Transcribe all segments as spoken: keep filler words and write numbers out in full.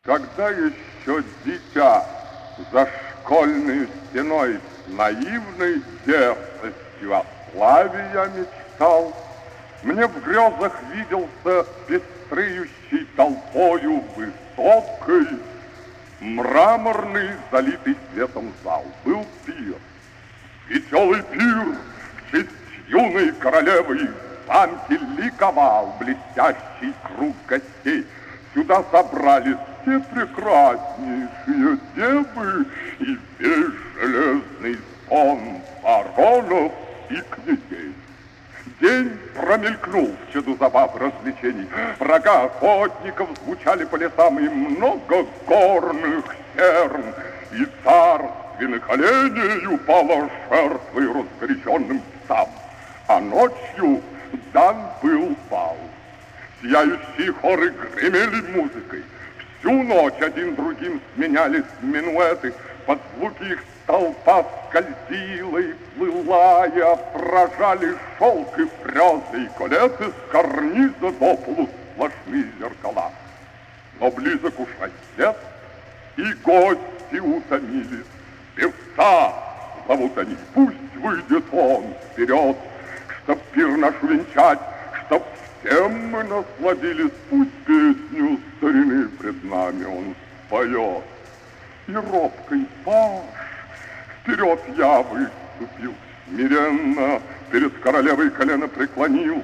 Когда еще дитя за школьной стеной с наивной дерзостью о славе я мечтал, мне в грезах виделся пестреющий толпою высокой, мраморный, залитый светом зал. Был пир, веселый пир в честь юной королевы, и в замке ликовал блестящий круг гостей. Сюда собрались все прекраснейшие девы и весь железный сон баронов и князей. День промелькнул в чаду забав развлечений. Рога охотников звучали по лесам, и много горных серн, и царственных оленей упало жертвой разгоряченным псам. А ночью дан был бал. Сияющие хоры гремели музыкой. Всю ночь один другим сменялись минуэты. Под звуки их толпа скользила и плыла, и отражали шелк и фрезы, и колеты с карниза до полу сплошные зеркала. Но близок уж рассвет, и гости утомились. Певца зовут они, пусть выйдет он вперед, чтоб пир наш венчать, чтоб всем мы насладились, пусть песню старины пред нами он споет. И робкой паш вперед я выступил, смиренно перед королевой колено преклонил,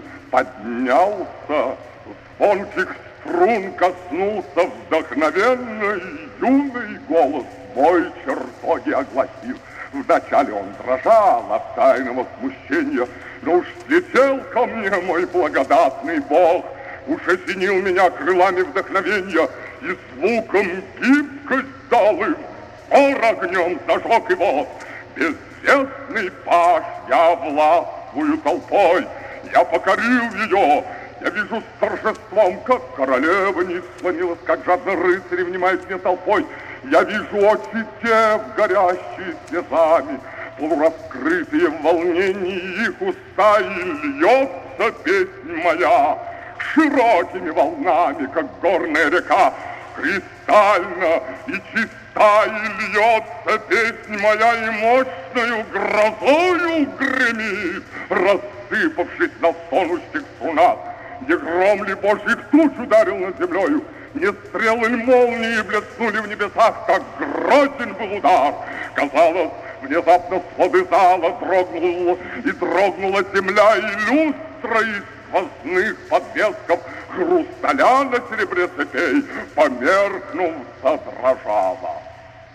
поднялся, звонких струн коснулся, вдохновенный юный голос мой чертоги огласил. Вначале он дрожал от тайного смущения, но уж слетел ко мне мой благодатный Бог, уж осенил меня крылами вдохновения, и звуком гибкость дал, и взор огнем зажег его. Безвестный паж, я властвую толпой, я покорил ее. Я вижу с торжеством, как королева не склонилась, как жадно рыцари внимают мне толпой. Я вижу очи дев, горящие слезами, полураскрытые в волнении их уста, и льется песнь моя широкими волнами, как горная река, кристально и чиста, и льется песнь моя, и мощною грозою гремит, рассыпавшись на стонущих струнах. Не гром ли Божий туч ударил над землею, не стрелы ли молнии блеснули в небесах, как грозен был удар. Казалось, внезапно своды зала дрогнула, и дрогнула земля, и люстра из сквозных подвесков хрусталя на серебре цепей, померкнув, задрожала.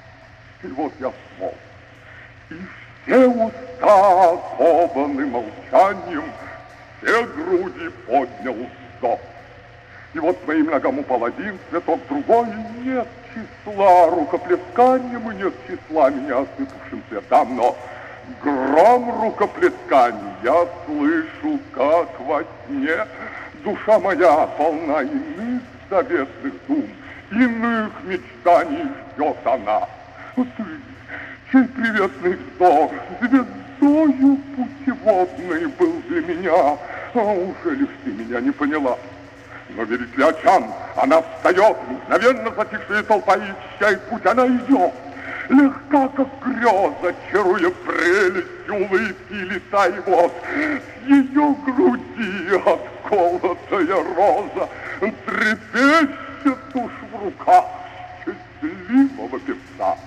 И вот я смог, и все уста окованы молчанием, все груди поднял вздох. И вот своим ногам упал один цветок, другой, и нет числа рукоплесканием, и нет числа меня осыпавшим цветам, но гром рукоплесканий я слышу, как во сне. Душа моя полна иных заветных дум, иных мечтаний ждет она. Вот ты, чей приветный вздох, звездою путеводной был для меня, а уже лишь ты меня не поняла. Но верить ли очам? Она встает, мгновенно затихшая толпа, и исчезает путь, она идет. Легка, как греза, чаруя прелестью улыбки лица, и вот с ее груди отколотая роза трепещет уж в руках счастливого певца.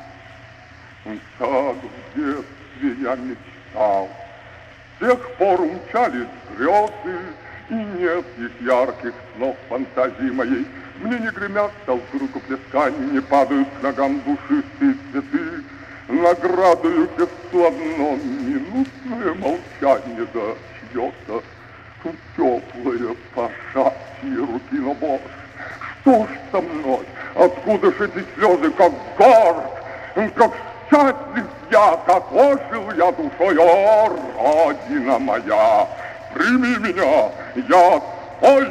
Так в детстве я мечтал, с тех пор умчались грезы, и нет их ярких снов фантазии моей. Мне не гремят толпы рукоплесканий, не падают к ногам душистые цветы. Наградою певцу одно минутное молчание, да чье-то теплое пожатие руки. Но, Боже, что ж со мной? Откуда ж эти слезы, как горд, как счастлив я, как ожил я душой, о, Родина моя! Прими меня, я твой!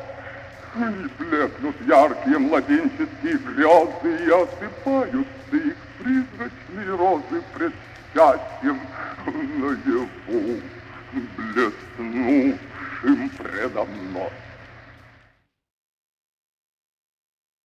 И блекнут яркие младенческие грезы, и осыпаются их призрачные розы пред счастьем наяву, блеснувшим предо мной.